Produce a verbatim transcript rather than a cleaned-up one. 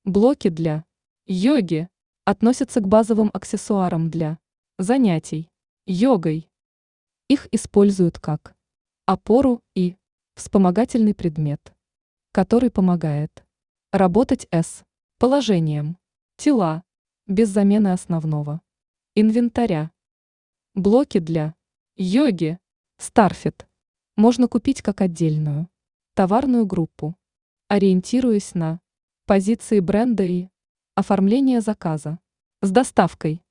Блоки для йоги относятся к базовым аксессуарам для занятий йогой. Их используют как опору и вспомогательный предмет, который помогает работать с положением тела без замены основного инвентаря. Блоки для йоги Старфит можно купить как отдельную товарную группу, ориентируясь на позиции бренда и оформление заказа с доставкой.